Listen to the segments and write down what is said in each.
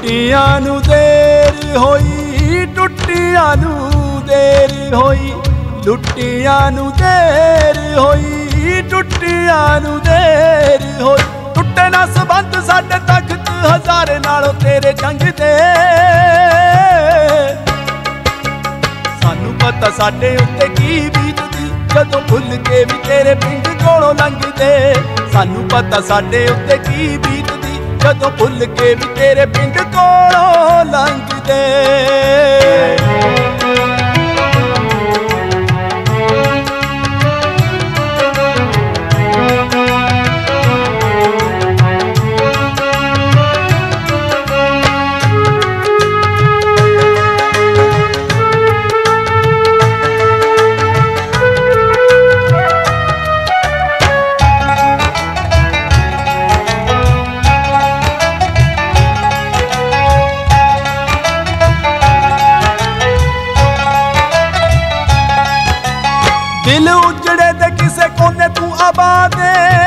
टुट्टियां नू देर होई, टुट्टियां नू देर होई, टुट्टियां नू देर होई, टुट्टियां नू देर होई। टुटे ना संबंध साडे तख्त हज़ारे नालों तेरे जंग दे। सानू पता साडे उत्ते की बीतदी जदों भुल के भी तेरे पिंड कोलों लंघदे। सानू पता साडे उत्ते की बीतदी जदों भुल के भी तेरे पिंड कोलों लंघदे। दिल उजड़े दे किसे कोने तू आबादे,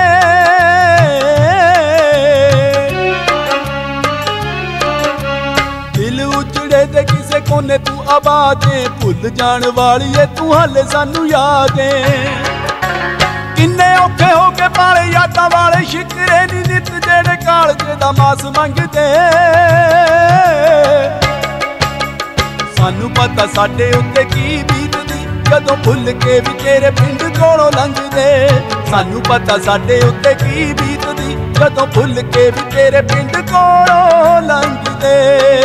दिल उजड़े दे किसे कोने तू आबादे। भुल जान वालिए तू हाले सानू यादे। किन्ने औखे हो के पाले यादां वाले शिकरे नी नित जेड़े कालजे दा मास मंगदे। सानू पता साडे उत्ते की बीतदी जदों भुल के भी तेरे पिंड कोलों लंघदे। सानू पता साडे उत्ते की बीतदी जदों भुल के भी तेरे पिंड कोलों लंघदे।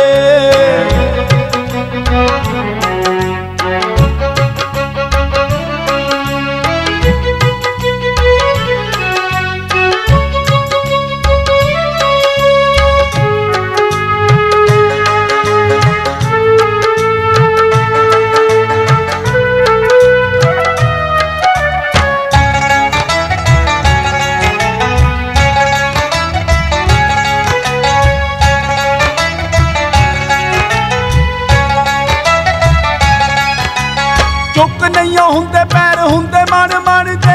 चुक नहीं हुंदे पैर हुंदे मन मन दे।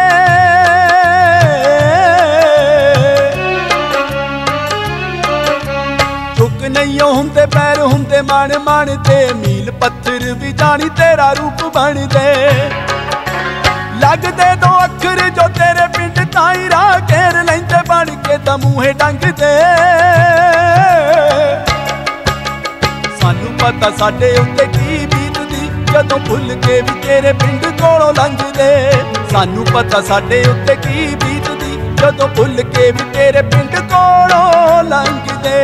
चुक नहीं हुंदे पैर हुंदे मन मन दे। मील पत्थर भी जानी तेरा रूप बन दे। लगदे दो अखर जो तेरे पिंड ताई राह घेर लैंदे बन के दमूहे डंग दे। सानू पता साडे उत्ते की बीतदी जदों भुल के भी तेरे पिंड कोलों लंघदे। सानू पता साडे उत्ते की बीतदी जदों भुल के भी तेरे पिंड कोलों लंघदे।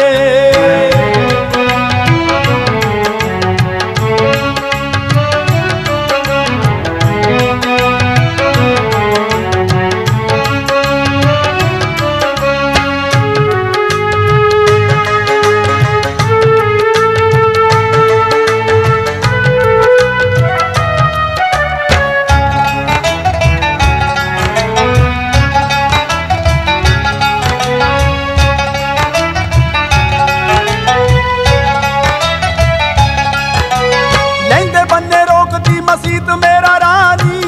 मसीत मेरा रानी,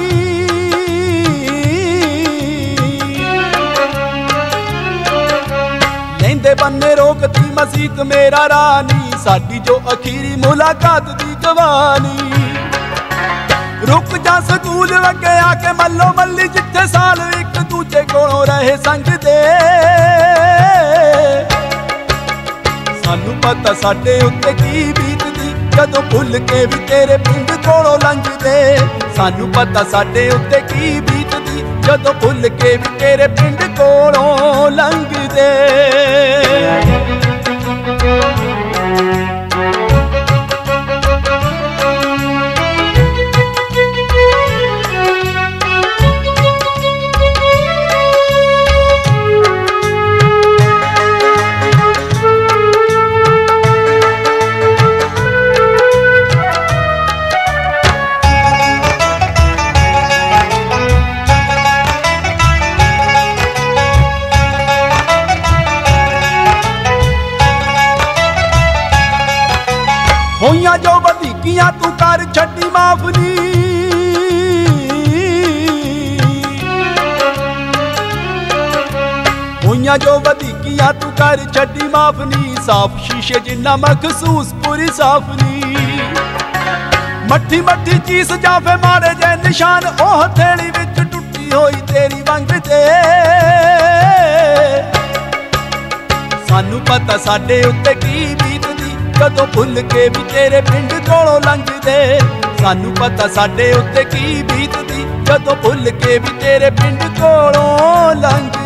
लेंदे बन्ने रोकती मसीत मेरा रानी। साडी जो अखीरी मुलाकात दी जवानी। रुक जा स्कूल लगे आके मल्लो मल्ली जिथे साल एक दूजे कोलों रहे संग दे। सानू पता साडे उत्ते की बीतदी जदों भुल के भी तेरे पिंड कोलों लंघदे। सानू पता साडे उत्ते की बीतदी जदों भुल के भी तेरे पिंड कोलों लंघदे। होइयां जो वधीकियां तू कर छड्डी माफ नी। होइयां जो वधीकियां तू कर छड्डी माफ नी, साफ शीशे जिन्ना मखसूस पूरी साफ नी। मट्ठी मट्ठी चीस जाफे मारे जे निशान, ओह हथेली विच टुटी होई तेरी वंग ते। सानू पता साडे उत्ते की बीतदी, कदों भुल के भी तेरे पिंड कोलों लंघदे। सानू पता साडे उत्ते की बीतदी, कदों भुल के भी तेरे पिंड कोलों लंघ